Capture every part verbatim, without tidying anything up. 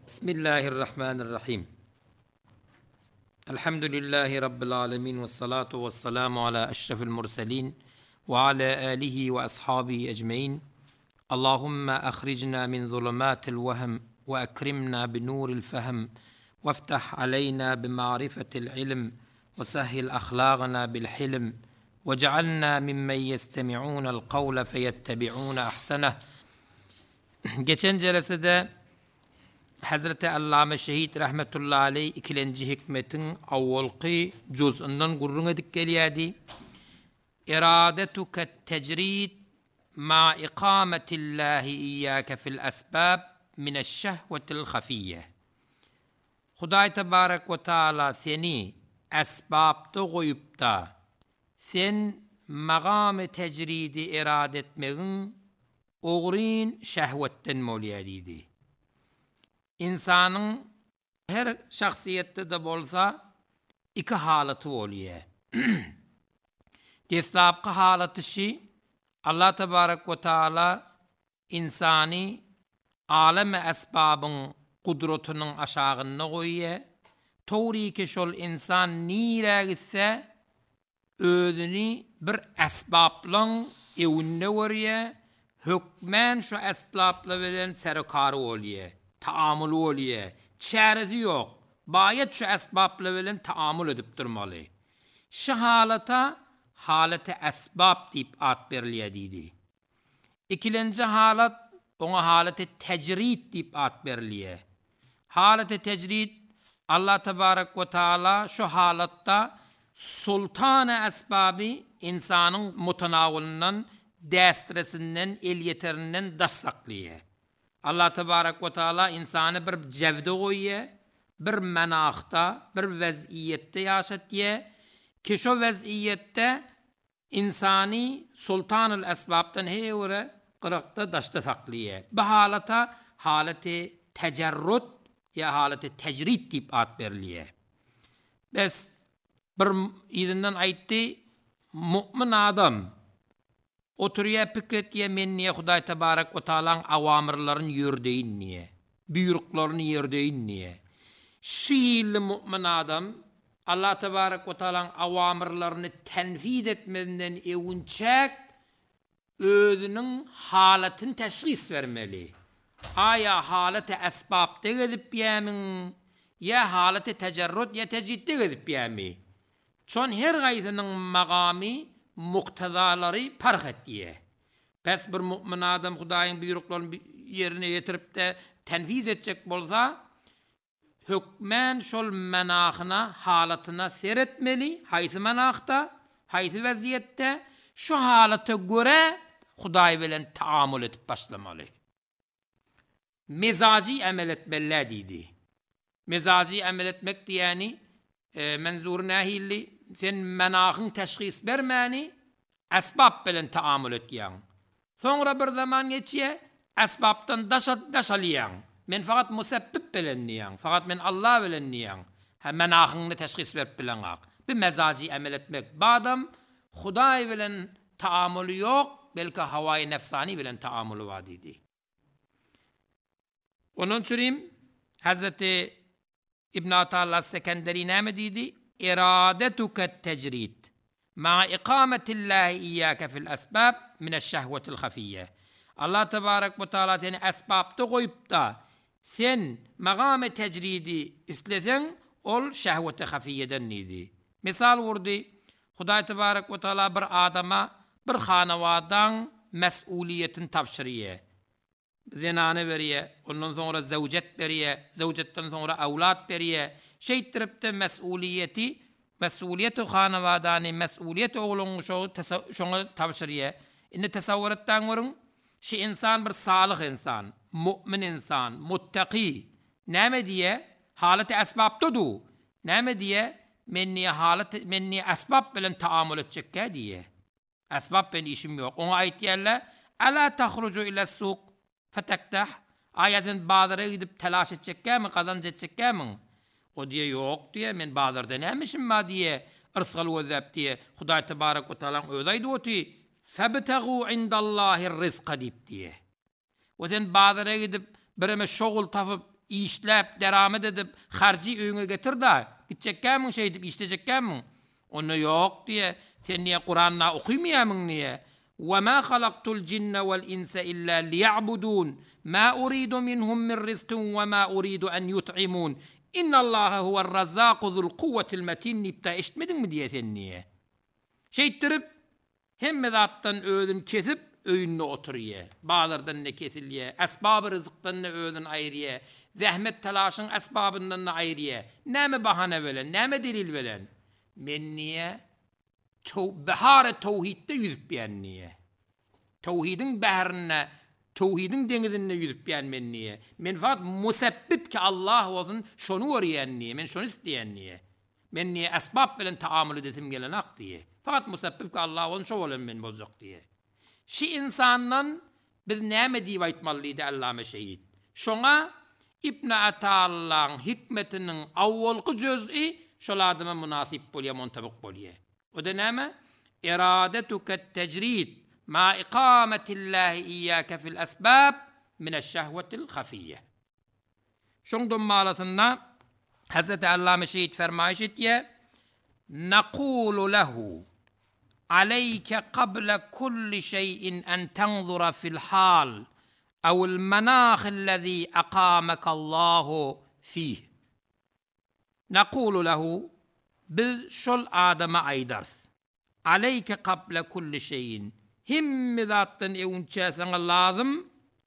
Bismillahirrahmanirrahim. Elhamdülillahi Rabbil alemin ve salatu ve selamu ala eşrefil murselin ve ala alihi ve ashabihi ecmain. Allahümme ahricna min zulumatil vehm ve ekrimna bi nuril fehm ve iftah aleyna bi ma'rifetil ilm ve sahhil ahlâgına bil hilm ve cealna mimmen yestemi'ûnel kavle feyettebi'ûne ahseneh. Geçen celesede Hazreti Allame Şehit rahmetullahi aleyh ikilenci hikmetin avvalqi cüz'ünden gurrun edip geliyadi. İradetuke tecrid ma ikametillahi iyyâke fil asbab mineşşehvetil hafiyye. Huday Tebarek ve Teala seni esbabda koyup da sen maqam-ı tecridi irade etmeğin oğrin şehvetten moliyadiydi. İnsanın her şahsiyette de bolsa iki halatı oluyor. Destabkı halatı şi Allah Tebarek ve Teala insani alem-i esbabın kudretunun aşağına koyuyor. Toğri ki şol insan nire gitse özünü bir esbabla evunne veriyor. Hükmen şu esbabla veren serkarı oluyor. Taamülü oluyor. Çaresi yok. Bayet şu esbabla veren taamül edip durmalı. Şu halata halete esbab deyip ad veriliyor dedi. İkilinci halat ona halete tecrid deyip ad veriliyor. Halete tecrid Allah Tebarek ve Teala şu halatta sultan-ı esbabı insanın mutanavulundan, destresinden, el yeterinden daş saklıyor. Allah Tebarek ve Teala insanı bir cevde koyuyor, bir menakta, bir veziyette yaşatıyor ki şu veziyette insani sultan-ı esbabdan heyvre kırıkta daşta saklıyor. Bu halata haleti tecerrüt ya haleti tecrid deyip ad veriliyor. Bes bir izinden aytti mümin adam oturuya fikret diye men niye Huday Tebarek ve Teala'nın avamirlerini yürdeyin niye? Büyürüklerini yürdeyin niye? Şiirli mümin adam Allah Tebarek ve Teala'nın avamirlerini tenfiz etmeden evunçak özünün halatını teşhis vermeli. Aya halete esbabda gidip yemin ya halete tecerrüt ya tecidde gidip yemin. Çon her gaydının magami muktezaları park ettiye. Pes bir mümin adam Hudayın buyruklarını yerine getirip de tenfiz edecek bolsa hükmen şol menahına, halatına seyretmeli. Haysi menahta, haysi vaziyette şu halata göre Huday bilen taamül edip başlamalı. Mezaci amel etmeli dedi. Mezaci amel etmek diyeni e, menzur nahilli sen menahın teşhis vermeni esbab bilen taamül etyen. Sonra bir zaman geçiyor esbabtan daşa daşalayan. Men fakat musebbib bilen niyan. Fakat men Allah bilen niyan. Ha menahını teşhis verip bilen ak. Bir mezaci amel etmek. Badam Huday bilen taamülü yok. Belki havai nefsani bilen taamülü var dedi. Onun için Hazreti İbn Ata'l Sekenderi ne dedi? İradetuke tecrid ma ikametillahi iyyake fil asbab mineşşehvetil hafiyye. Allah Tebarek ve Teala seni esbabda koyup da sen maqam-ı tecridi islesen ol şehveti hafiyeden neydi? Misal vurdu. Huday Tebarek ve Teala bir adama bir hanavadan mesuliyetin tavşiriye. Zinanı veriyor, ondan sonra zevcet veriyor, zevcetten sonra avlat veriyor. Şey tripte mesuliyeti, mesuliyeti hanavadani, mesuliyeti oğlunu şonu tavşiriye. İnne tesavvurattan vurun, şu insan bir salih insan, mümin insan, muttaki. Neme diye? Haleti esbabdadı. Neme diye? Menni haleti, menni esbab bilen taamül edecek diye. Esbab ben işim yok. Ona ait yerle, ala tahrucu ile suq. Fetektah ayetin bazıra gidip telaş edecek mi, kazanç edecek mi? O diye yok diye, men bazırda neymişim ma diye, ırsal vezeb diye, Huday Tebarek ve Teala'nın özaydı o ti, febtegû indallâhir rizqa deyip diye. O sen bazıra gidip birime şoğul tafıp işläp, deramet edip, harcı öňe getir da, gitjekkämiň şey edip, işlejekkämiň? Onu yok diye, sen niye Kur'an'na okuýmaýamyň niye? وَمَا خَلَقْتُ الْجِنَّ وَالْإِنْسَ إِلَّا لِيَعْبُدُونَ مَا أُرِيدُ مِنْهُمْ مِنْ رِزْقٍ وَمَا أُرِيدُ أَنْ يُطْعِمُونَ إِنَّ اللّٰهَ هُوَ الرَّزَّاقُ ذُو الْقُوَّةِ الْمَتِينَ nipta eşitmedin mi diye sen niye? Şeyittirip, hemme zattan öğün kesip, öğünne oturuyor. Bağlardan ne kesiliye, esbab-ı rızıktan ne öğün ayrıya, zahmet telaşın esbabından ne ayrıya. Näme bahane velen, näme delil velen? Men niye? Behar-ı tevhidde yüzüp biyen niye? Tevhidin behrine, tevhidin denizine yüzüp biyen men niye? Men fakat musebbip ki Allah olsun şonu öğreyen niye? Men şonu isteyen niye? Men niye esbab bilen taamül edesim gelen ak diye? Fakat musebbip ki Allah olsun şo olan men bolacak diye. Şi insandan biz näme diýip aýtmalıydy Allame Şehit? Şoňa İbn Atallah'ın hikmetinin awwalky juz'i şol adyma munasip bolýar, montabyk bolýar. O da näme? İradetuke tecrid ma iqametillahi iyyake fil asbab min eş-şehvetil hafiyye. Şoňdan malasynda Hazreti Allame Şehit fermaýyş etýär: "Naqulu lehu aleyke qabla kulli şeyin en tanzura fil hal aw'l manakh allazi aqamaka Allahu fih." Naqulu lehu, biz şol adama aýdars. Aleyke qabla kulli şeyin, himmi zattan ewnçe sana lazım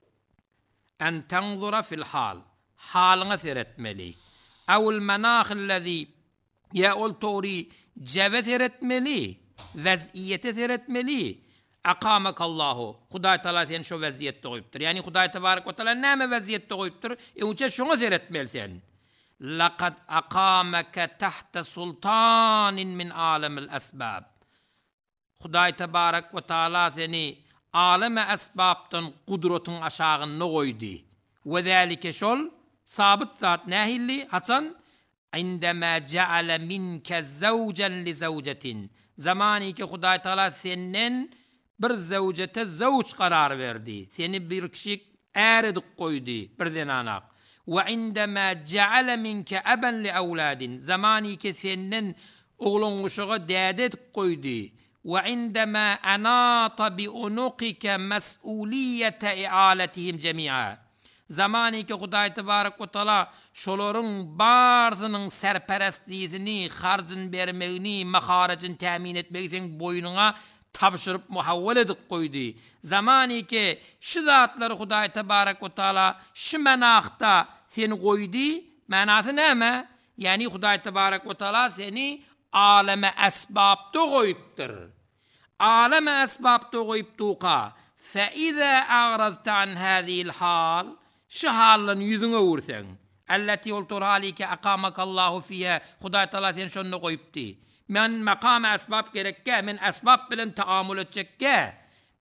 en tanzura fil hal, halyňa seretmeli. Aw'l manakh allazi, ya ol tori jebe seretmeli, vaziyete seretmeli. Aqamakallahu, Hudaý Taala sen şo vaziyette goýupdyr. Yani Hudaý Tebarek ve Taala näme vaziyette goýupdyr? Ewnçe şoňa seretmelsen. Laqad aqamaka tahta sultanin min alamil asbab. Hudaý Tebarek ve Taala seni aleme asbabdan kudretin aşağına goýdy. Ve zalike şol sabit zat nahilli hasan indema ja'ala minka zawjan li zawjatin. Zamani ki Hudaý Taala senden bir zawjete zawj karar verdi. Seni bir kişi äredik goýdy, bir denanak. Ve indema ja'ala minka aban li awladin. Zamani ki senden oğlunuşuğa dädet goýdy. Ve indema anata bi unuqika mas'uliyete i'aletihim jemi'a. Zamani ki Hudaý Tebarek ve Taala şolaryň barzynyň serperestliğini, harjyn bermegini, maharajyn tämin etmegi sen boýnuňa tapşyryp muhawwal edip goýdy. Zamani ki şu zatlar Hudaý Tebarek ve Taala şu manakda seni goýdy, manasy näme? Yani Hudaý Tebarek ve Taala seni aleme esbabda goýupdyr. Aleme esbabda goýupdyka, fe iza a'radta an hadihi'l hal, şu halın yüzüne vursan, allati ultur halike aqamakallahu fiha, Hudaý Taala sen şonu goýupdy. Men makam esbab gerekke, men esbab bilen taamül etjekke.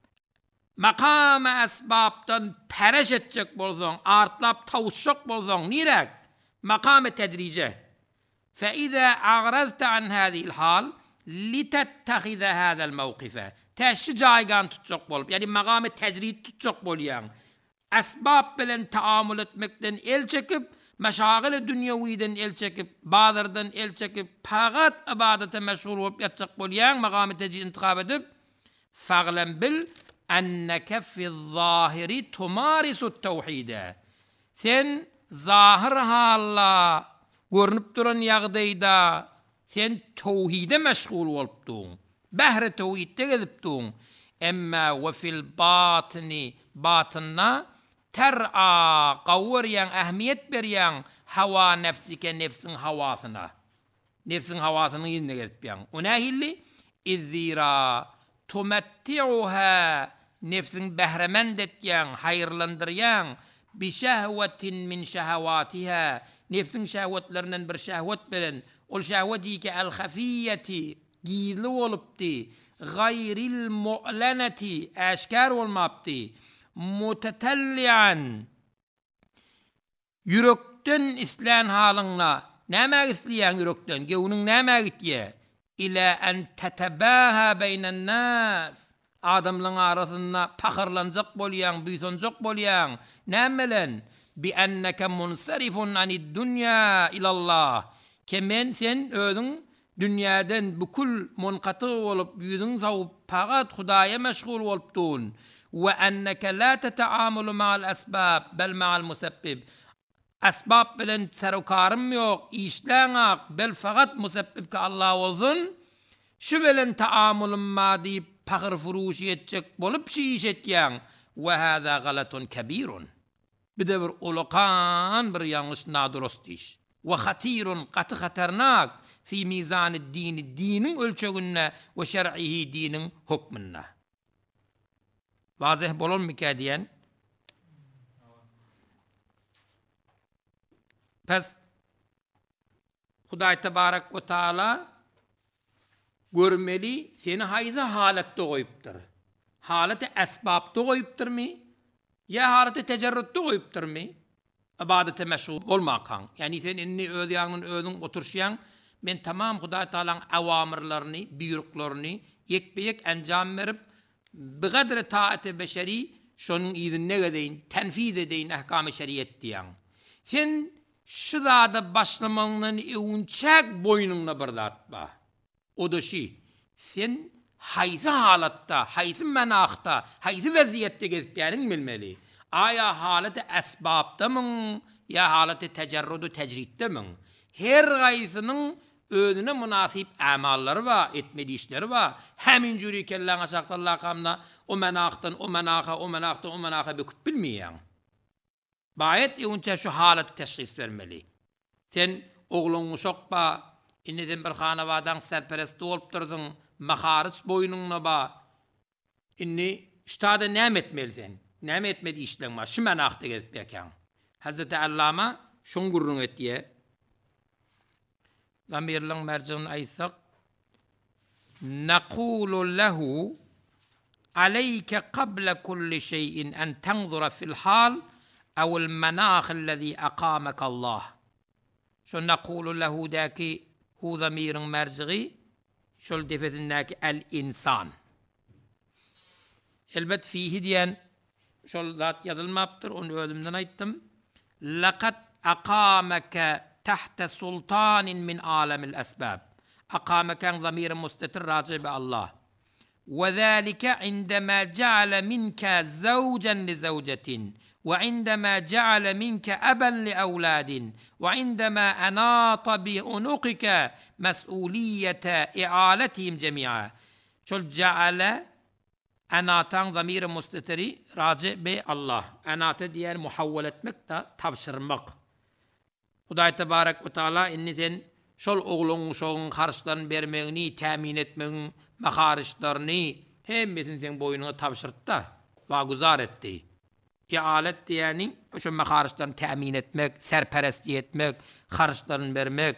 Makam esbabdan pereş etjek bolsaň, artlap tawuşjak bolsaň, nirek? Makam tedrije. Fe iza a'radta an hadihi'l hal litettehize hadzal mawqifa. Täşi jaýgan tutjak bolup, yani makam tecrid tutjak bolýan. Esbab bilen taamül etmekden el çekip, meşagil-i dünyawiden el çekip, bazardan el çekip, pagat ibadete meşgul bolup ýatjak bolýan magamy tecrid intikab edip, faglan bil enneke fi'z-zahiri tumarisu tevhide. Sen zahir halla görünüp duran ýagdaýda sen tevhide meşgul bolupdyň. Bahre tevhidde gezipdyň. Emma ve fil batini, batınna ter'a qawriyan ahmiyet berýän hawa nefsike, nefsin hawasına. Nefsin hawasını ýerine gezipýän. Ona hilli izzira tumatti'uha, nefsin behremend etýän, hayrlandyrýan bi şehwetin min şehawatiha, nefsin şehwetlerinden bir şehwet bilen, ol şehweti ki el hafiyeti, gizli bolupdy, gayril mu'leneti, aşkar olmapdy, mutetellian, yürekten islen halyňla, näme isleýän yürekten, gewniň näme gitýär? Ila en tetebaha beynen nas, adamlaryň arasynda pakırlanjak bolýan, büýsenjek bolýan, näme bilen? bi enneke munsarifun anid dunya ilallah. Kemen sen özün dünyadan bukul munqatı olup yüzün savup pagat Hudaya meşgul olupdun. Ve enneke la teta'amulu ma'al asbab bel ma'al musebbib. Asbab bilen serukarım yok, işleğak, bel fakat musebbibke Allah olsun. Şu bilen taamulum ma deyip pahır furuş yetecek bolup şey iş etyen. Ve hâzâ galatun kebirun. Bir de bir ulukan bir yanlış nadrost iş. Ve hatirun katı haternak fi mizan-ı dini, dinin ölçögünne ve şer'ihi, dinin hukmunna. Vazih bolon mu ki diyen? Pes Huday Tebarek ve Teala görmeli seni hayza halette koyuptur. Haleti esbabda koyuptur mi? Ya haleti tecerrütte koyuptur mi? İbadete meşgul olmakan. Yani sen inni ödyanın ödün oturşayan, men tamam Huday Teala'nın avamirlerini, büyürüklerini yekbeyek encam verip bi kadri taat-ı beşeri şonun idinne gedeyin, tenfiz edeyin ahkam-ı şeriyet diyen. Sen şu dağda başlamanın eunçak boynunla birdatma. O da şey, sen hayzi halatta, hayzi menakta, hayzi vaziyette gezipyanin bilmeli. Aya haleti esbabda mı, ya haleti tecerrudu tecridde mi? Her gaysının özüne münasip amalları var, etmeli işleri var. Hemin jüri kellen aşaktallah kamna, o menaktan, o menaka, o menaktan, o menaka büküp bilmeyen. Bayet eunça şu haleti teşhis vermeli. Sen oğlunu şokpa, inneden bir hanavadan serperesti olup durdun, maharıç boynunla ba. İnni ştada nem etmelisin. Nem etmedi işlenme. Şu menakta gelip beken. Hazreti Allama şun gurrun et diye. Zamirlan merciğin aysak. Nakulu lehu aleyke qable kulli şeyin en tenzura fil hal ev'l menâh allazî akâmekallah. Şun nakulu lehu daki hu zamirin merciği şol defetindeki el insan. Elbet fihi diyen şol zat yazılmaptır, onu ölümden ayttım. Laqad aqamaka tahta sultanin min alamil asbab. Aqamakan zamirin mustatir raci be Allah. Ve zâlike indemâ ceale minke zavcen li zavcetin. Ve indemâ ceale minke eben li evladin. Ve indemâ enâta bi unukike mes'uliyete i'aletihim cemi'a. Şol ceale enatan zamir-i mustatiri raci be Allah. Enata diyen muhavvel etmek da tavşırmak. Huday Tebarek ve Teala inni sen şol oğlun şoğun harçlarını vermeğini, temin etmeğini, maharişlerini hemmetin sen boynuna tavşırdı da vaguzar etti. İalet diyeni şu maharişlerini temin etmek, serperesti etmek, harçlarını vermek.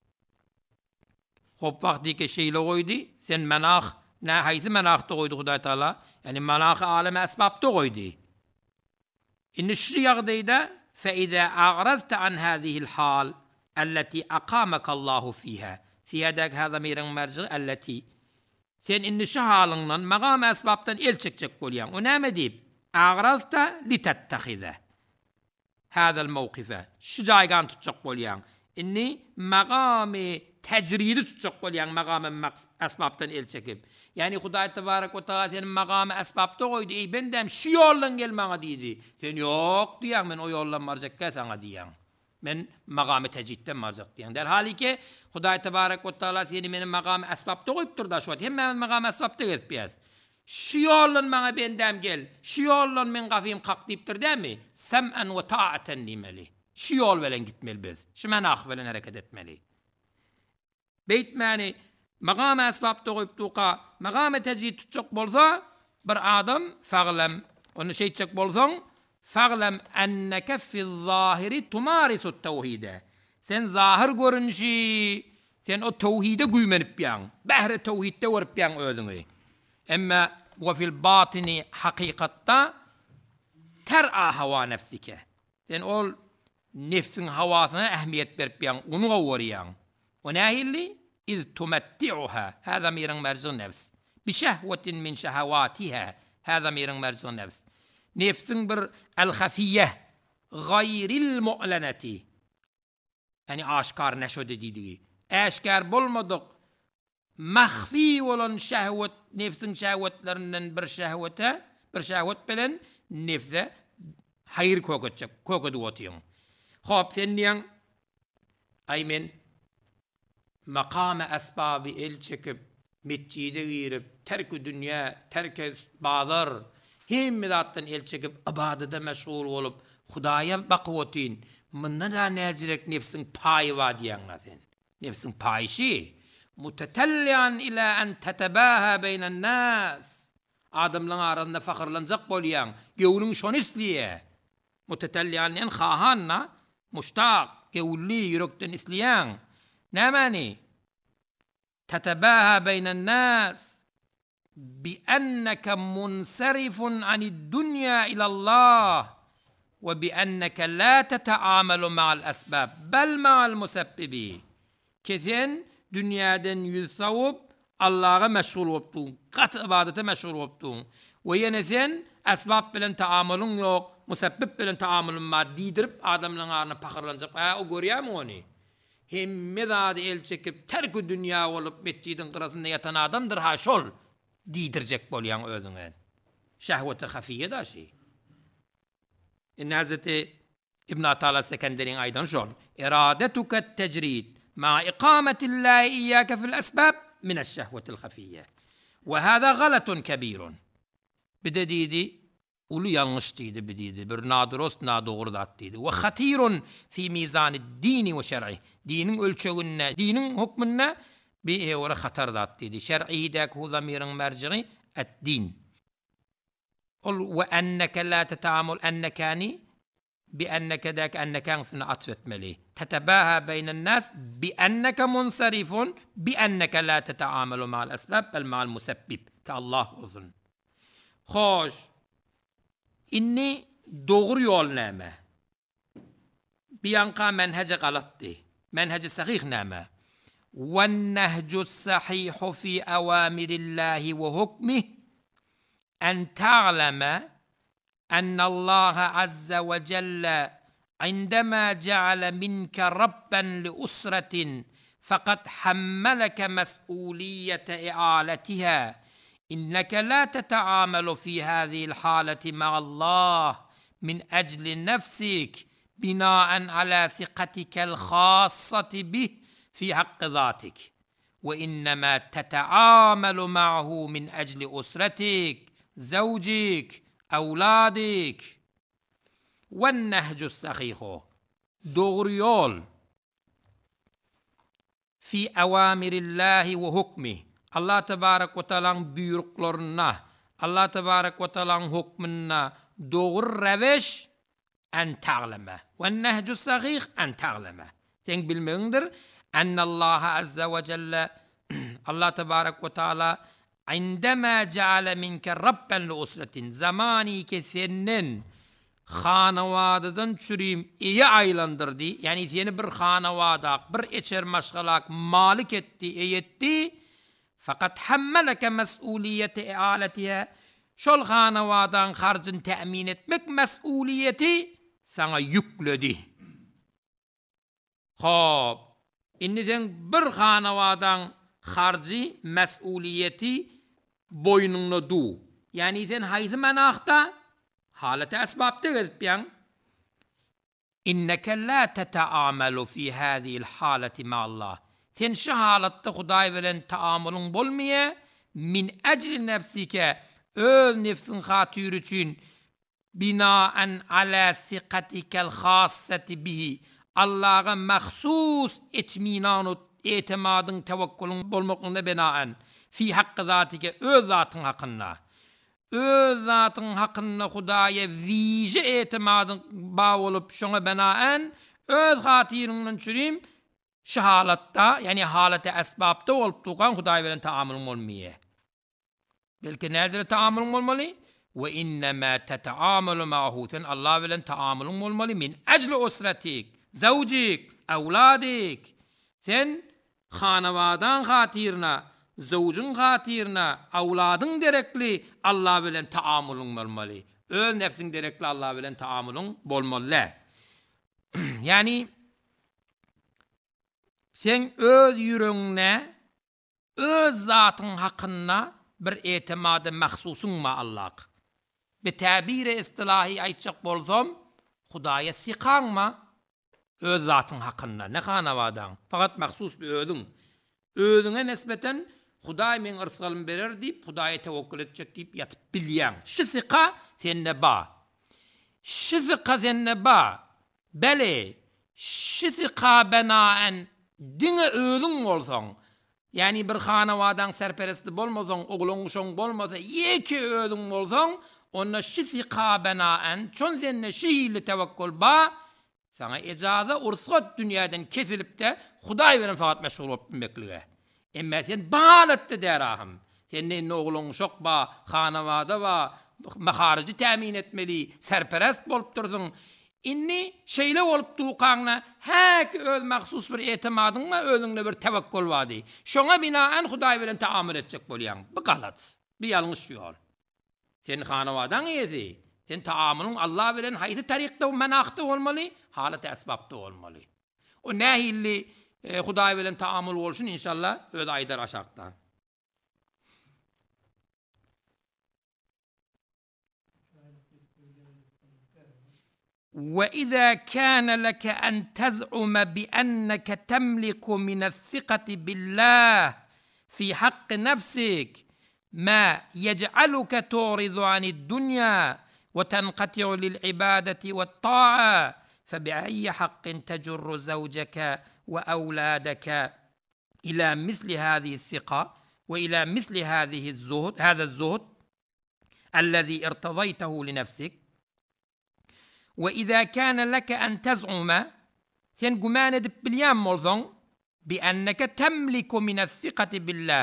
Hop vaktiki şeyle koydu, sen menah ne hayzi menakta koydu Huday Teala. Yani menakı aleme esbabda koydu. İnni şu yağdayda فَإِذَا أَعْرَضْتَ عَنْ هَذِهِ الْحَالِ الَّتِي أَقَامَكَ اللّٰهُ فِيهَا فِيهَا دَك هَذَا مِيرَنْ مَرْجِغِ الَّتِي sen inni şu halından maqam esbabdan el çekecek bolyan. O näme deyip? أَعْرَضْتَ لِتَتَّخِذَ هَذَا الْمَوْقِفَ şu jaygan tutacak bolyan. İnni maqami tecridi tutacak bolyan maqam esbabdan el çekip. Yani Huday Tebarek ve Teala senin maqamı esbabda koydu. Ey bendem şu yoldan gelmana deydi. Sen yok diyen men o yoldan marcakka sana diyen. Men maqamı tecridden marcak diyen. Der halike Huday Tebarek ve Teala seni benim maqamı esbabda koyuptur da şu an. Hem ben maqamı esbabda gezpiyaz. Şu yoldan bana bendem gel. Şu yoldan men kafim kalk deyiptir değil mi? Sem'en ve ta'aten demeli. Şu yol veren gitmeli biz. Şu menah veren hareket etmeli. Beytmani maqam esbabda koyuptuqa maqam tecrid tutacak bolsa bir adam fa'lem onu şey tutacak bolsan fa'lem enneke fi'z-zahiri tumarisut tevhide. Sen zahir görünüşü sen o tevhide güymenip yan. Bahre tevhidde verip yan özüňi. Emma ve fil batini hakikatta ter'a hava nefsike. Sen ol nefsin havasına ehmiyet verip yan, onu gavuriyan. O nahilli إذ تمتعها هذا ميرن مرز النفس بشهوة من شهواتها هذا ميرن مرز النفس نفسن بر الخفية gayril mu'leneti. Yani aşkar neşo dediği. Aşkar bolmadık. Mahfi olan şehvet, nefsin şehvetlerinden bir şehvete, bir şehvet bilen nefse hayır kokacak, kokudu otuyon. Hop sen diyen, ay men makam-ı esbabı el çekip, metcide girip, terk-ü dünya, terk-ü bağlar, himmedattan el çekip, ibadete meşgul olup, Hudaya bakıvotin, mınna da necirek nefsin payı var diyen sen. Nefsin payışı, mutetellian ila en tetebaha beynen nas. Adamların arasında fakirlanacak bolyan, gevunun şon isliye. Mutetellian en khahanna, muştaq, gevulli yürekten isliyen. Ne mani? Tetebaha beynen nas. بأنك منصرف عن الدنيا إلى الله وبأنك لا تتعامل مع الأسباب بل مع المسبب كثن دنياdan yüz savup Allah'a meşgul oluptun, kat ibadete meşgul oluptun ve yine sen esbab bilen taamulun yok, musebbib bilen taamulun var didirip adamların ağrına pakırlanacak. Ha, o görüyor mu onu? Hemmedadı el çekip terk-ü dünya olup mescidin kırasında yatan adamdır ha şol. Didirecek bolyan özüne. Şehveti hafiye da şey. İnne Hazreti İbn Atala Sekenderi'nin aydan şol. İradetuke tecrid ma iqametillahi iyyake fil esbab mineşşehvetil hafiye. Ve hâzâ galetun kebîrun. Bir de dedi, ulu yanlış dedi bir dedi. Bir nadurost nadoğurdat dedi. Ve hatirun fi mizanid dini ve şer'i. Dinin ölçeğine, dinin hukmuna bir evre hatardat dedi. Şer'iydeki hu zamirin merci'i et-din. Ol ve enneke la tetamul ennekani bi enneke dek ennekan sına atfetmeli. Tetebaha beynen nas bi enneke munsarifun bi enneke la tetamalu ma'al esbab bel ma'al musebbib. Ki Allah olsun. Hoş. İnni doğru yol neme. Bir yanka menhece galattı. Menhece sahih neme. وَالنَّهْجُ الصَّحِيحُ فِي أَوَامِرِ اللّٰهِ وَحُكْمِهِ أَنْ تَعْلَمَ أَنَّ اللّٰهَ عَزَّ وَجَلَّ عِنْدَمَا جَعَلَ مِنْكَ رَبًّا لِأُسْرَةٍ فَقَدْ حَمَّلَكَ مَسْئُولِيَّةَ إِعَالَتِهَا إِنَّكَ لَا تَتَعَامَلُ فِي هَذِهِ الْحَالَةِ مَعَ اللّٰهِ مِنْ أَجْلِ نَفْسِكَ بِنَاءً عَلَى ثِقَتِكَ الْخَاصَّةِ بِهِ في حق ذاتك وإنما تتعامل معه من أجل أسرتك زوجك أولادك والنهج الصحيح doğru yol في أوامر الله وحكمه Allah Tebarek ve Teala'nın buyruklarına Allah Tebarek ve Teala'nın hükmüne doğru reveş en ta'leme ve nehcu sahih en ta'leme sen bilmeğindir أن الله عز وجل الله تبارك وتعالى عندما جعل منك ربا لأسرة زماني كثنن خانواددن çürüyüm iyi aylandırdı. Yani seni bir xanavadak, bir içer maşgalak malik etti, eyetti. Fakat hammeleke mesuliyeti ialetiye şol xanavadan harcın temin etmek mesuliyeti sana yükledi. Hop. İnni sen bir xanavadan harcı mesuliyeti boynuna du. Yani sen haydi menahta halete esbabda gezip yan. İnneke la teteamelu fi hâzihil hâleti ma'allah. Sen şu halatta Huday bilen taamulun bolmaya min ecli nefsike öz nefsin hatır için binaen ala sikatikel hassati bihi Allah'a mahsus etminanut etimadın tevekkulun bolmakına binaen fi hakkı zatike öz zatın hakkında öz zatın hakkında Hudaya vice etimadın bağ olup şuna binaen öz hatırının çürüm şu halatta yani halete esbabda olup tuğan Hudaya veren taamulun olmaya belki nezire taamulun olmalı ve innema teteamulu ma'hu sen Allah veren taamulun olmalı min ecli usretik زوجك أولادك sen xanavadan xatirna zevcun xatirna avladın derekli Allah bilen taamulun bolmaly öz nefsin derekli Allah bilen taamulun bolmaly Yani sen öz yüreğine, öz zatın hakkında bir etimadı mahsusun ma Allah. Bir tabiri istilahi aytacak bolsam, Hudaya sikan ma öz zatın hakkında. Ne kanavadan? Fakat mahsus bir özün. Özüne nispeten Huday men ırsalım berer deyip, Hudaya tevekkül edecek deyip yatıp bilyen. Şu sika senne ba. Şu sika senne ba. Beli, şu sika benaen dine özün olsan, yani bir hanavadan serperesti bolmasan, oğlun şon bolmasa, yeki özün olsan, onna şu sika benaen, çon senne şihili tevekkül ba, sana ecaza ursat dünyadan kesilip de Huday veren fakat meşgul olup bilmekliğe. Emme sen bağlattı derahım. Senin oğlun şok ba, hanavada ba, maharicı temin etmeli, serperest bolup dursun. İnni şeyle olup tuğkanına hek öz mahsus bir etimadın mı özünle bir tevekkül vadi. Şona binaen Huday veren taamül edecek bolyan. Bu galat. Bir yanlış yol. Senin hanavadan iyisi. Sen taamülün Allah veren haydi tarikta menakta olmalı, halat esbabda olmalı. O nehilli e, Huday veren taamül olsun inşallah öz aydar aşakta. وإذا كان لك أن تزعم بأنك تملك من الثقة بالله في حق نفسك ما يجعلك تعرض عن الدنيا وتنقطع للعبادة والطاعة فبأي حق تجر زوجك وأولادك إلى مثل هذه الثقة وإلى مثل هذه الزهد هذا الزهد الذي ارتضيته لنفسك وإذا كان لك أن تزعم sen güman edip bilýän bolsaň bianneke temliku min es-sikati billah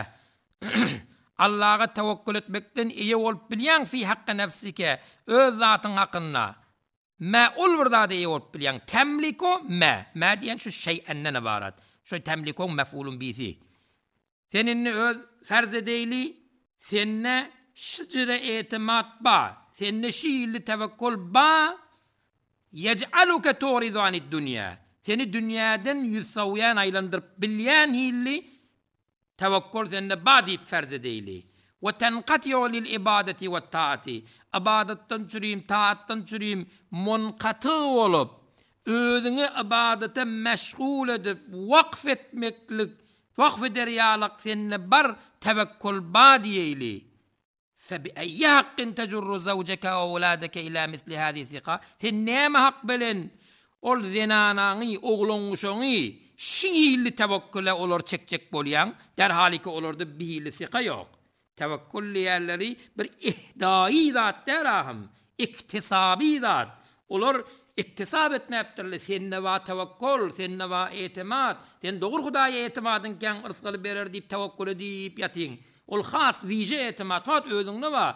Allah'a tevekkül etmekten iyi olup bilýän fi hakkı nefsike öz zatyň hakynda ma ul birda iyi olup bilýän temliku ma ma diýen şu şeý'enden ibarat şu temliku mef'ulun bihi seninni öz ferz edeyli senne şicre etimat ba senne şiili tevekkül ba yec'aluke tu'ridu anid dunya seni dünyadan yüzsavyan aylandırıp bilyen hilli tevekkül sende badip ferz edeyli ve tenqati'u lil ibadeti ve taati ibadetten çürüyüm taattan çürüyüm munkatı olup özüni ibadete meşgul edip vakf etmeklik vakf ederyalık senne bar tevekkül badiyeyli فبأي حق تجر زوجك وأولادك إلى مثل هذه الثقة تنام حق بلن ol zenanani oğlun şoňy şiýli tevekküle olur çekçek bolýan derhaliki olurdu bihili sika yok. Tevekkül ýerleri bir ihdai zat derahım, iktisabi zat. Olur iktisab etmepdirli sende wa tevekkül, sende wa etimat. Sen doğru Hudaýa etimadyn keň ırskaly berer diýip tevekkül edip ýatyň. Ol has wije etimat fat özüňde wa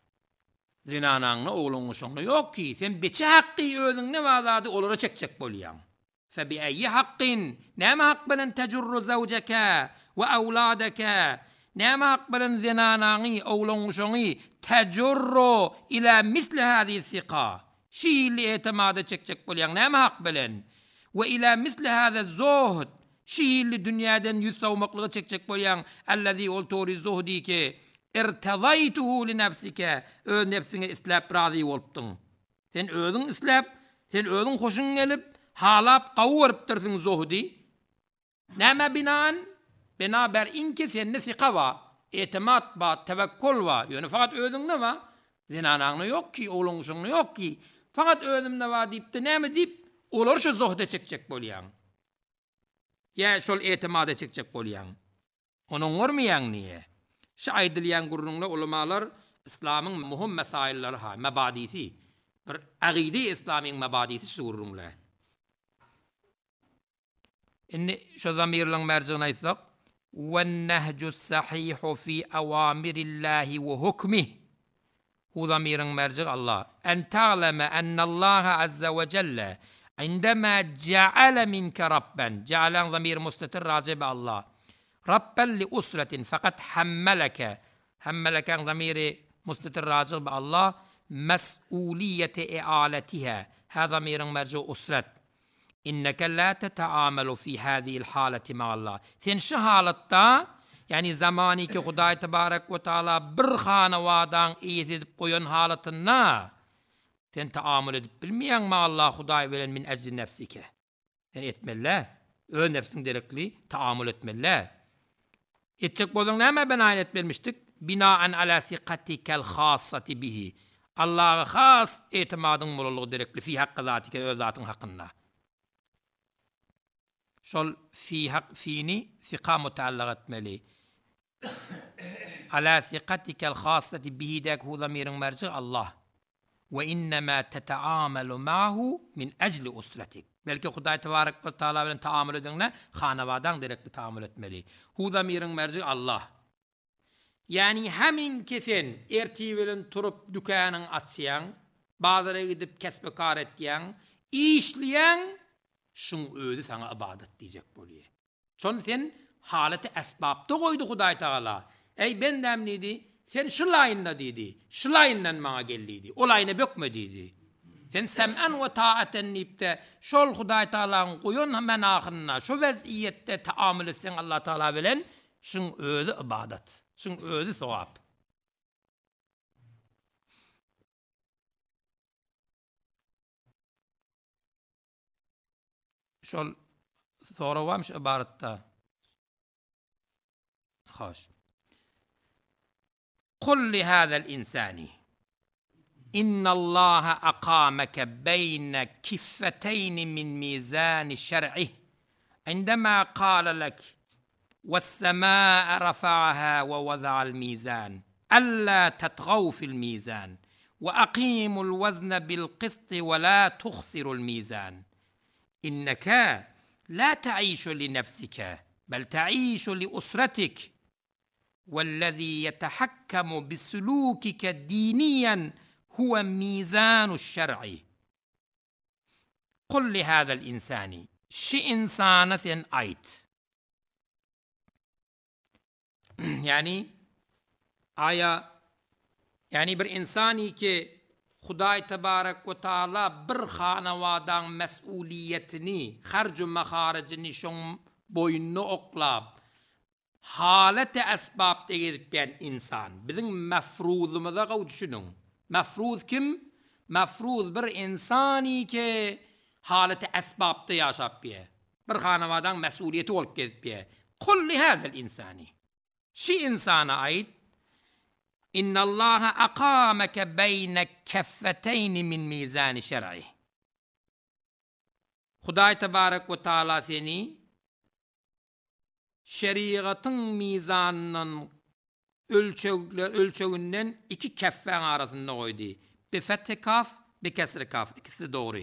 zinanaňny oğluňy şoňda yok ki sen beçe haqqy özüňde wazady olara çekçek bolýan. Fe bi ayyi haqqin näme haq bilen tejurru zawjaka we awladaka näme haq bilen zinanaňy oğluňy şoňy tejurru ila misli hadihi siqa şiili etimada çekçek bolýan näme haq bilen we ila misli hada zuhd şiili dünýäden yüz sawmaklygy çekçek bolýan allazi ol tori zuhdi ki irtadaytuhu li nefsike öz nefsine islap razi bolupdyň. Sen özüň islap, sen özüň hoşuň gelip halap gawuryp dursyň zuhdi. Näme binan? Binaber inki senne sika wa, etimat ba, tevekkül wa. Ýöne fakat özüňde wa, zinanaňy yok ki, oğluň şoňy yok ki. Fakat özümde wa diýipdi, näme diýip olar şu zuhda çekçek bolýan. Ya şol etimada çekçek bolýan. Onuň görmeýän niye? Şu aydylýan gurrunla ulamalar İslamyň muhim mesailleri ha, mebadisi. Bir aqidi İslamyň mebadisi şu gurrunla. Inni şu zamirlaň merjigine aýtsak, "Wen-nehjus sahihu fi awamirillahi we hukmihi." Hu zamirin merjig Allah. En ta'lama enne Allah azza ve celle عندما جعل منك ربا جعل ضمير مستتر راجع الله ربا لأسرة فقد حملك حملك ضمير مستتر راجع الله مسؤولية إعالتها هذا ضمير مرجو أسرة İnneke la teteamelu fi hâzihil hâleti ma'allah. Sen şu halatta, yani zamani ki Hudaý tebarek ve taala bir hanavadan iyit edip koyan halatına sen taamül edip bilmeýän ma'allah Hudaý bilen min ecli nefsike. Sen etmelle, öz nefsin derekli taamül etmelle. Etjek bolsaň näme ben ayet vermişdik? Binaen ala siqatikel hassati bihi. Allah'a has etimadyň bolulgy derekli fi haqqy zatike öz zatyň hakkynda. Şol fi hak fini siqa mutallaq etmeli. Ala siqatikel hassati bihi dek hu zamirin merci Allah. Ve innema teteamelu ma'hu min ecli usratik. Belki Hudaý tebarek ve taala bilen taamül edinle hanavadan derekli taamül etmeli. Hu zamirin merci Allah. Yani hemin kesen erti bilen turup dükanyň açýan, bazara gidip kesbekar etýän, işleýän şun özü sana ibadet diýjek bolýar. Şon sen halaty esbabda goýdy Hudaý taala. Ey bendem nidi? Sen şu laýynda diýdi. Şu laýyndan maňa geldidi. O laýyna bökme diýdi. Sen sem'an ve ta'aten nipte şol Hudaý taalaň goýun menahyna, şu weziyetde taamül etsen Allah taala bilen şun özü ibadet. Şun özü sowap. Şol sonra varmış ibaratda. Hoş. Kul li hâzel insani inna Allaha aqamaka beyne kiffeteyni min mizani şer'ih indema qala lek والسماء رفعها ووضع الميزان ألا تطغوا في الميزان وأقيموا الوزن بالقسط ولا تخسروا الميزان إنك لا تعيش لنفسك بل تعيش لأسرتك والذي يتحكم بسلوكك دينيا هو ميزان الشرع قل لهذا الإنسان شي إنسانة أيت yani aya yani bir insani ki Hudaý tebarek ve taala bir hanavadan mesuliyetini, harcu maharicini şoň boyunna oklap halete esbabda gelipken insan. Bizim mefruzumuza gaw düşünün. Mefruz kim? Mefruz bir insani ki halete esbabda yaşap biye. Bir hanavadan mesuliyeti olup gelip biye. Kul li hâzel insani. Şi insana ait inna Allaha aqamaka beyne keffeteyn min mizan şer'i. Hudaý tebarek ve taala seni şeriatın mizanının ölçögler ölçögünden iki keffen arasında koydu. Bi fethi kaf, bi kesri kaf. İkisi doğru.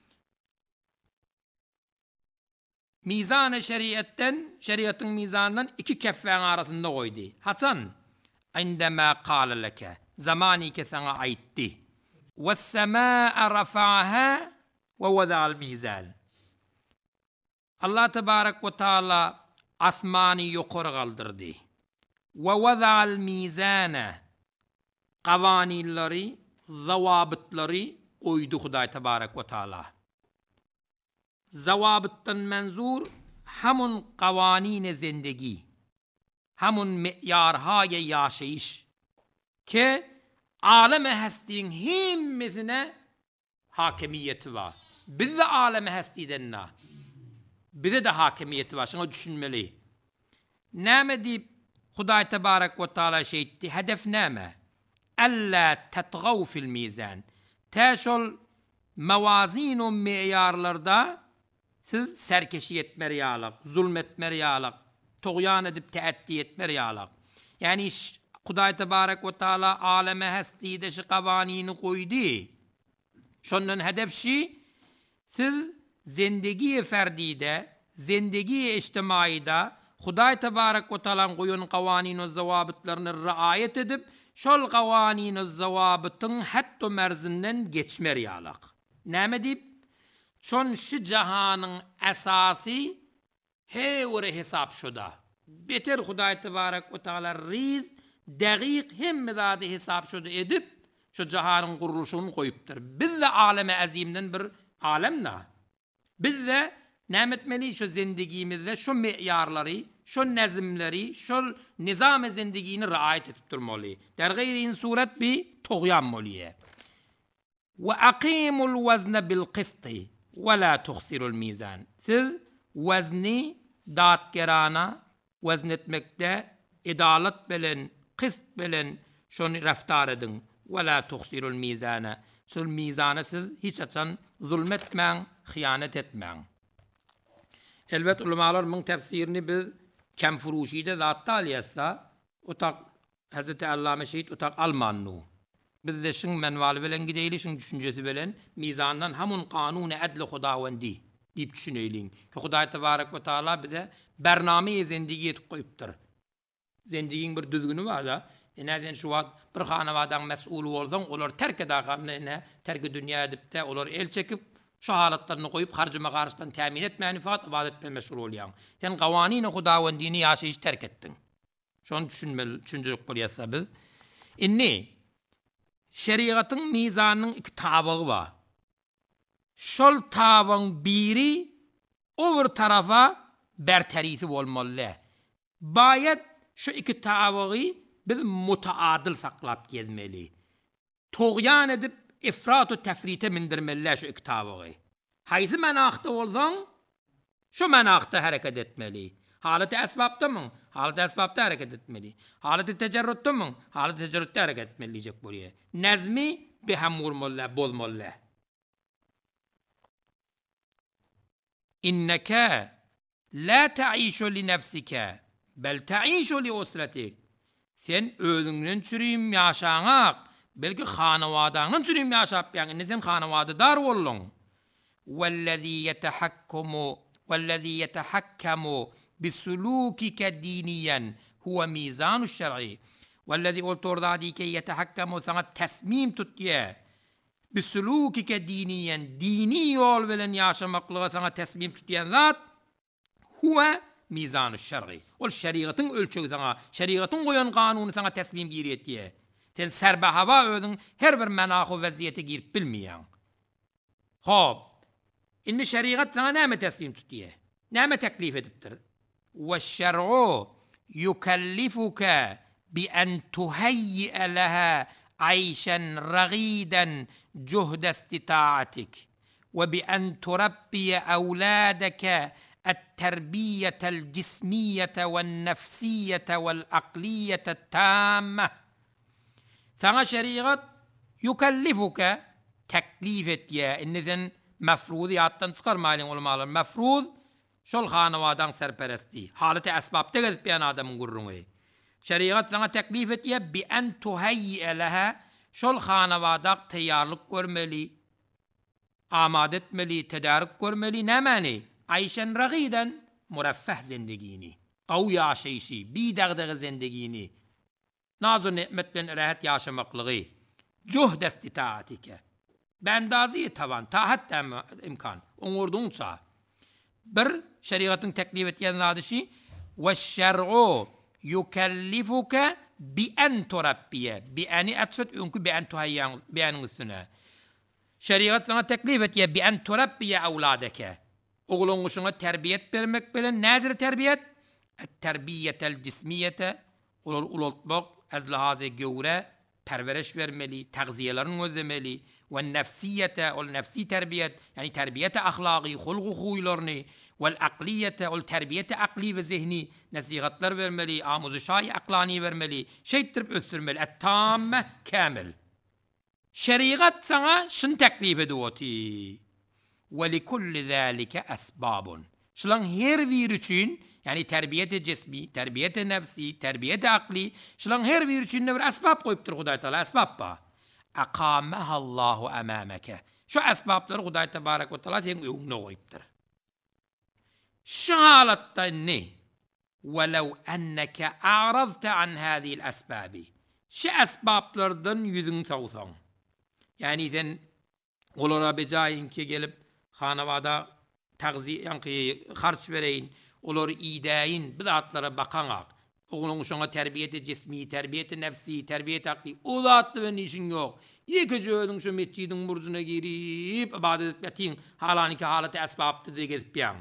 Mizan-ı şeriatten, şeriatın mizanından iki keffen arasında koydu. Hasan, indema qala leke, zamani ke sana aitti. Ve's-semâ'a rafa'aha ve wada'al mizan. Allah tebarek ve taala asmanı yukarı kaldırdı. Ve wada'al mizana. Qavanilleri, zavabitleri koydu Hudaý tebarek ve taala. Zavabittan menzur hamun qawanin zindagi, hamun mi'yarhay yaşayış ki alem-i hestiğin himmesine hakimiyeti var. Bizde alem-i hestiden na. Bizde de hakimiyeti var. Şunu düşünmeli. Näme deyip Hudaý tebarek ve taala şeytti? Hedef näme? Alla tetgaw fil mizan. Täşol mevazin o mi'yarlarda siz serkeşi etmeriyalak, zulmetmeriyalak, toğyan edip teaddi etmeriyalak. Yani Hudaý tebarek ve taala aleme hestide şu qavanini koydu. Şondan hedef şi siz zindagi ferdide, zindagi ijtimaida Hudaý tebarek ve taala koyun qawanin ve zawabitlerini riayet edip şol qawanin ve zawabitin hatto merzinden geçmeriyalak. Näme deyip çon şu jahanın esası hevre hesap şuda. Beter Hudaý tebarek ve taala riz daqiq hem zade hesap şuda edip şu jahanın quruluşunu koyupdur. Biz de aleme azimden bir alemna. Biz de nämetmeli şu zindegimizde şu me'yarları, şu nezimleri, şu nizam-ı zindegini riayet etip durmalı. Der gayri suret bir toğyan moliye. Ve aqimul vezne bil qisti ve la tuhsirul mizan. Siz vezni dağıtgerana veznetmekte edalet bilen, qist bilen şonu raftar edin. Ve la tuhsirul mizana. Şol mizanı siz hiç açan zulmetmeň, hıyanet etmeň. Elbet ulamalar mın tefsirini biz kemfuruşide zatta aliyatsa, otak Hazreti Allame Şehit otak almannu. Biz de şun menvalı bilen gideyli, şun düşüncesi bilen mizandan hamun kanun-i adl-i hudavendi deyip düşüneylin. Ki Huday Tebarek ve Teala bize bername-i zendigi etip koyuptur. Zendigin bir düzgünü var da, näden şu wagt bir hanavadan mesul bolsaň, olar terk edäňne, terk dünya edip de olar el çekip şu halatlaryny koyup harjyma garşydan tämin etmäni fat ibadet bilen meşgul bolýan. Sen gawanyny Hudawendiňi ýaşaýyş terk etdiň. Şonu düşünmeli, düşünjek bolýarsa biz. Inni şeriatyň mizanynyň iki tabagy bar. Şol tabagyň biri over tarafa berterisi bolmaly. Bayat şu iki tabagy biz mutaadil saklap gelmeli. Toğyan edip ifrat-ı tefrite mindirmeliler şu iki tabagy. Hayzy menaqda bolsaň, şu menaqda hareket etmeli. Halat-ı esbabda mı? Halat-ı esbabda hareket etmeli. Halat-ı tecerrütte mı? Halat-ı tecerrütte hareket etmeliyecek buraya. Nezmi bihem vurmalı, bozmalı. İnneke la ta'işu li nefsike, bel ta'işu li usretik. Sen özüňden çürüýüm ýaşaňak, belki hanawadaňdan çürüýüm ýaşap ýa-ni sen hanawadadar bollaň. Wellezî yetehakkamu wellezî yetehakkamu bisulûkike diniyen huve mizanu şer'i. Wellezî oltorda dike yetehakkamu sana tesmim tutýa. Bisulûkike diniyen dini yol bilen ýaşamaklyga sana tesmim tutýan zat huve mizanu şer'i. Ol şeriatyň ölçegi sana, şeriatyň goýan kanuny sana teslim girýet diye. Sen serbahava özüň her bir menahy weziyeti girip bilmeýän. Hop. Indi şeriat sana näme teslim tutýar? Näme teklif edipdir? Ve şer'u yukellifuka bi en tuhayyi'e leha ayşen ragiden cuhde istita'atik ve bi en turabbiye evladeke التربية الجسمية والنفسية والعقلية التامة. Sana şeriat yukellifuka teklif etýär. Innizin mefrudiyattan çıkarmaýan ulamalar. Mefrud şol hanawadaň serperesti. Halaty esbabda gezipýän adamyň gurruňy. Şeriat sana teklif etýär bi en tuhayyi'e leha şol hanawada taýýarlyk görmeli, amad etmeli, tedarik görmeli. Nämäni? Ayşen ragiden mureffeh zindegini, qaw ýaşaýşy, bi dagdagy zindegini, nazur nimet bilen rahat ýaşamaklygy, juhd istitaatike, bendazy tavan, tahat imkan, oňurdunça. Bir şeriatyň teklif etýän zady we şer'u yukellifuka bi en turabbiye, bi eni atfet öňkü bi en tuhayyan, bi eniň üstüne. Şeriat sana teklif etýär bi en turabbiye awladeke. Oğluňuşuna terbiyet bermek bilen nädir terbiyet? Et-terbiyetel cismiyete, olar ulatmak az lahazy göwre perwereş vermeli, tagziyelerini özlemeli we nefsiyete, ol nefsi terbiyet, yani terbiyete ahlaki, hulgu huýlaryny vel akliyete, ol terbiyete akli ve zihni nasihatlar vermeli, amuzuşay aklani vermeli, şeytirip ösürmeli, et-tamme kamil. Şeriat sana şunu teklif ediyorti. وَلِكُلِّ ذَٰلِكَ أَسْبَابٌ. Şulan her bir üçün, yani terbiyete cismi, terbiyete nefsi, terbiyete akli, şulan her bir üçün ne bir asbab koyuptur Huday Teala, asbab ba. اَقَامَهَا اللّٰهُ أَمَامَكَ. Şu asbabları Huday Tebarek ve Teala senin önüne koyuptur. Şu halatta ne? وَلَوْ أَنَّكَ أَعْرَضْتَ عَنْ هَذِهِ الْأَسْبَابِ. Şu asbablardan yüzün savsan. Yani sen olara becayin ki gelip hanavada tagzi yanki harç vereyin, olar idayin, bidatlara bakanak. Oğlun şuna terbiyeti cismi, terbiyeti nefsi, terbiyeti akli, o zatlı ve nişin yok. İki cöğünün şu mescidin burcuna girip ibadet etmetin halaniki halati esbabtı diye gezip yan.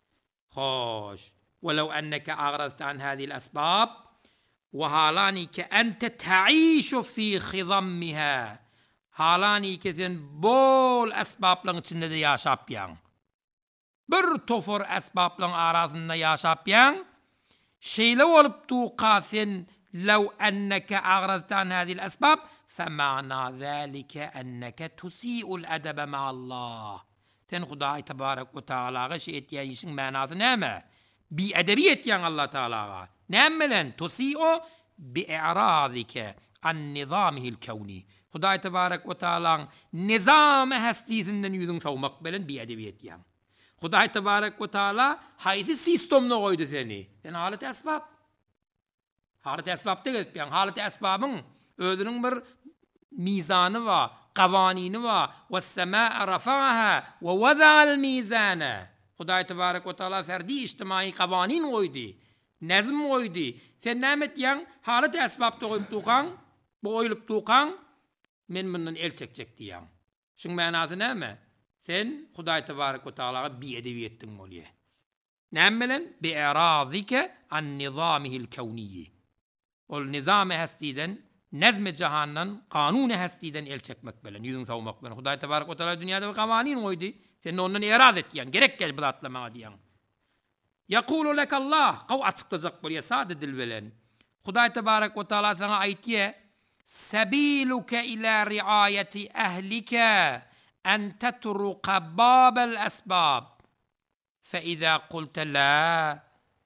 Hoş. ولو أنك أعرضت عن هذه الأسباب وحالانك أنت تعيش في خضمها حالانك sen bol esbabların içinde de yaşap yan. Bir tofor esbabların arasında yaşap yan. Şeyle olup tuqa sen لو أنك أعرضت عن هذه الأسباب فمعنى ذلك أنك تسيء الأدب مع الله. Sen Hudaý tebarek ve Teala'ga şey etýän işin manasy näme? Bi edebi etýän Allah Teala'ga. Näme tusi'u bi i'radike an nizamihil kevni. Hudaý tebarek ve Teala'nın nizam hestisinden yüzün savmak bilen bi edebi etýän. Hudaý tebarek ve Teala haýsy sistemne goýdy seni? Sen halat esbab. Halat esbab degip ýan halat esbabın özünün bir mizanı var, qavanini var. Ve's-semâ'a rafa'aha ve wada'al mizana. Hudaý tebarek ve Teala ferdi ijtimai qavanin goýdy. Nazm goýdy. Sen näme etýän? Halat esbabda goýup tuğan, bu goýup tuğan men bundan el çekjek diýän. Şuň manasy näme? Sen Hudaý tebarek ve Teala'ga bi edebiyetdiň bolýa. Näme bilen? Bi i'radike an nizamihil kevniyyi. Ol nizam-ı hestiden, nezm-i cahandan, kanun-u hestiden el çekmek bilen, yüzün savmak bilen. Hudaý tebarek ve Teala dünyada bir kavanin goýdy. Sen ondan eraz etýän, gerek gel bilatlamaga diýän. Yaqulu lekallah, qaw açyklajak bolýa sade dil bilen. Hudaý tebarek ve Teala sana aýtýa: "Sabiluka ila riayati ahlika en tetruqa babal asbab." Fa iza qulta la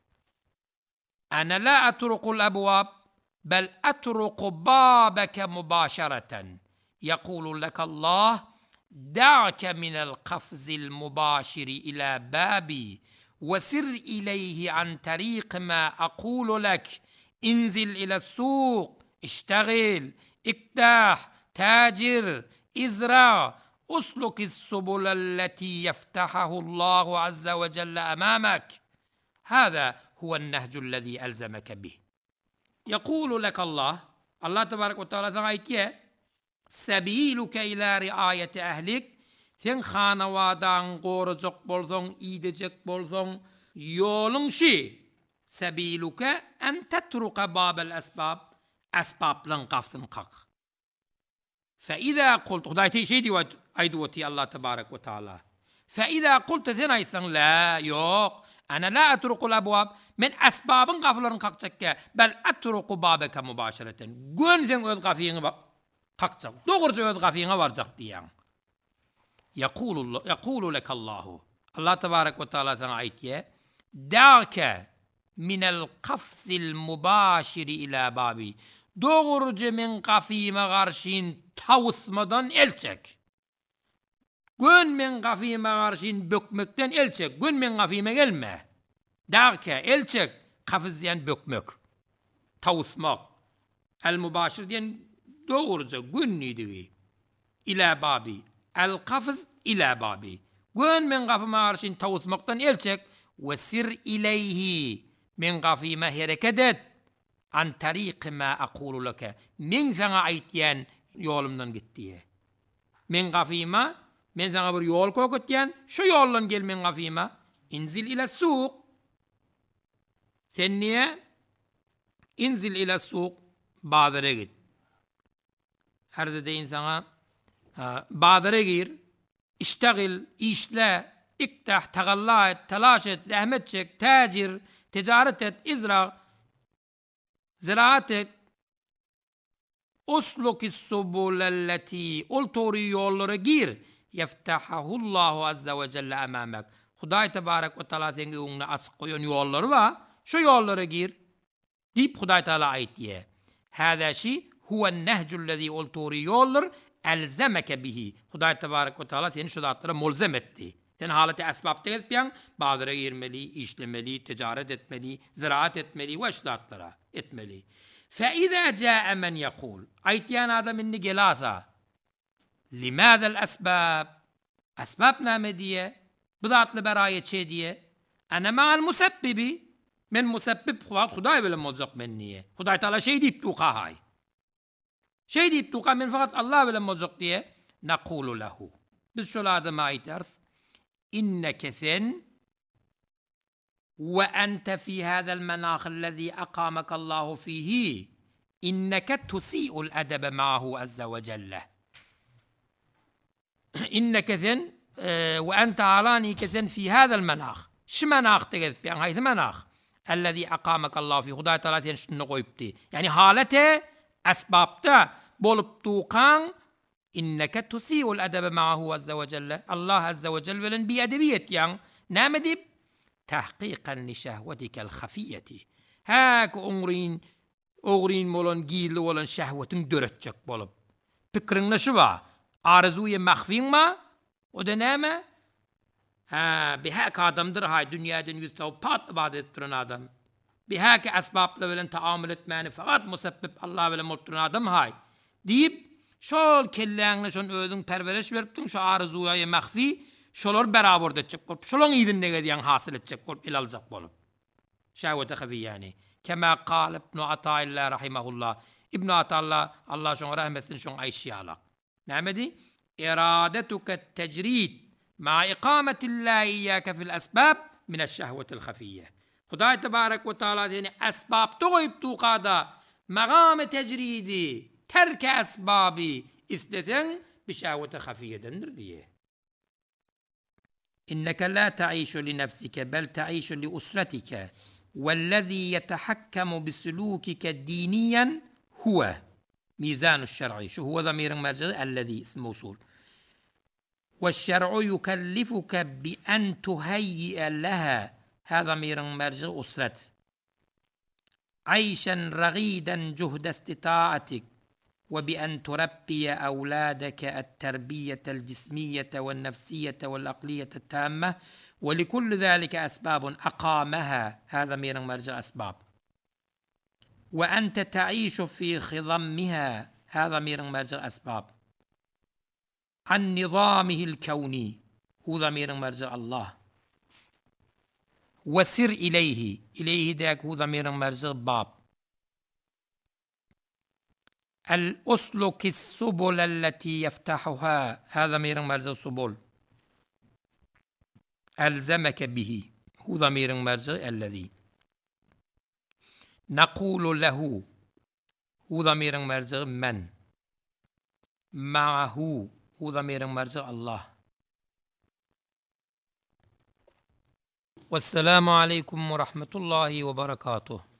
ana la atruqul abwab bel atruqu babaka mubasharatan. Yaqulu lekallah دعك من القفز المباشر إلى بابي وسر إليه عن طريق ما أقول لك انزل إلى السوق اشتغل اكدح تاجر ازرع اسلك السبل التي يفتحه الله عز وجل أمامك. هذا هو النهج الذي ألزمك به. يقول لك الله الله تبارك وتعالى ثنايتيه سبيلك إلى رعاية أهلك. Sen hanavadan goracak bolsoň, idecek bolsoň, yolun şi. Sebiluke en tetruka babel esbab. Esbablan qafsın qaq. Fe iza qult, Hudaý şey diýär aýdywati Allah tebarek ve Teala. Fe iza qult sen aýtsaň la, ýok. Ana la atruqul abwab. Men esbabın qaflaryny qaqjakka, bel atruqu babaka mubasharatan. Gön sen öz qafiýyny qaqjak. Dogurca öz qafiýyna barjak diýän. Yaqulu yaqulu lekallahu. Allah tebarek ve Teala sana aýtýa: "Da'ka minel qafsil mubashir ila babi." Dogurca men qafiýyma garşyn tawusmadan elçek. Gön men qafiýyma garşyn bökmekden elçek. Gön men qafiýyma gelme. Da'ka elçek, qafiz diýen bökmek. Tawusmak. El mubashir diýen dogurca günnidi. İla babi. El qafz ila babi. Gön men qafyma garşyn tawusmakdan elçek ve sir ileyhi. Men qafyma hereket et. An tariq ma aqulu laka. Men sana aýtýän ýolumdan gitdi. Men qafyma, men sana bir ýol kokutýän, şu ýoldan gel men qafyma. İnzil ila suq. Sen niye? İnzil ila suq. Bazara git. Her deyin sana bazara gir, iştagil, işle, iktah, tagalla et, talaş et, zahmet çek, tacir, ticaret et, izra, ziraat et, uslukis subulelleti, ol tori yollara gir, yeftahahullahu azza ve celle amamak. Hudaý tebarek ve Teala seni öňüne açyk goýan ýolları var, şu ýollara gir. Dip Hudaý Teala aýtdy. Hada şi huwa an-nahjullezî ol tori ýollar elzemeke bihi. Hudaý tebarek ve Teala seni şu zatlara mulzem etdi. Sen halati esbabda gelipýän, bazara girmeli, işlemeli, ticaret etmeli, ziraat etmeli we şulatlara etmeli. Fe iza jaa men yaqul, aýtýän adam inni gelasa. Limaza al-asbab? Asbab näme diýe? Bu zatly beraýet çe diýe? Ana ma'al musabbibi. Men musabbib Hudaý bilen boljak men niye? Hudaý Teala şey diýip duqahay. şey deyip tuqa men fakat Allah bilen bozuk diye nakulu lehu. Biz şolada ma aytarız? İnneke sen ve ente fi hadal menah allazi aqamaka Allahu fihi inneke tusi'ul edebe ma'ahu azze ve celle. İnneke sen ve ente alani kesen fi hadal menah. Şu menah tegedip yani haytı menah. Allazi aqamaka Allahu fihi. Hudaý Taala sen şunu koyupdy. Yani halete esbabda bolup tuqan inneke tusi'ul edebe ma'ahu azze ve celle. Allah azze ve celle bilen bir edebiyet yani. Näme dip? Tahqiqan li şehvetikel hafiyeti. Hak umrin ogrin bolan giyli bolan şehvetin döretjek bolup. Pikiriňde şu ba, arzuy mahfin ma? O da näme? Ha, bihak adamdır hay dünýäden yüz tawpat ibadet etdiren adam. Bihak asbabla bilen taamül etmäni fakat musabbib Allah bilen bolduran adam hay. Diýip şol kelläňle şon özüň perwereş beripdiň, şo arzuy mahfi şolar beraber etjek bolup, şolaň ýerinde diýen hasyl etjek bolup, il aljak bolup. Şahwete hafi yani. Kema qala ibn Ata'illah rahimahullah. İbn Ata'illah Allah şoň rahmetini şoň aýşýalak. Näme di? İradetuke tecrid ma iqametillahi iyyaka fil asbab min eş-şehvetil hafiyye. Hudaý tebarek ve taala diýeni asbabda goýup tuqada maqam tecridi, terk asbabi istesen bi şehvete hafiyyedendir diye. İnneke la ta'işu li nefsike bel ta'işu li usretike vellezî yetehakkemu bisulûkike diniyen huve mizanu şer'i. Şu huve zamirin merci'i ellezî ismi usul. Veşşer'u yukellifuke bi en tuhayyi'e leha. Ha zamirin merci'i usret. Ayşen ragîden cuhde istita'atik. وبأن تربي أولادك التربية الجسمية والنفسية والعقلية التامة ولكل ذلك أسباب أقامها هذا مير مرجع أسباب وأنت تعيش في خضمها هذا مير مرجع أسباب عن نظامه الكوني هو ضمير مرجع الله وسر إليه إليه ذاك هو ضمير مرجع باب الأسلك السبل التي يفتحها هذا ضمير مرجع سبل ألزمك به هو ضمير مرجع الذي نقول له هو ضمير مرجع من معه هو ضمير مرجع الله. والسلام عليكم ورحمة الله وبركاته.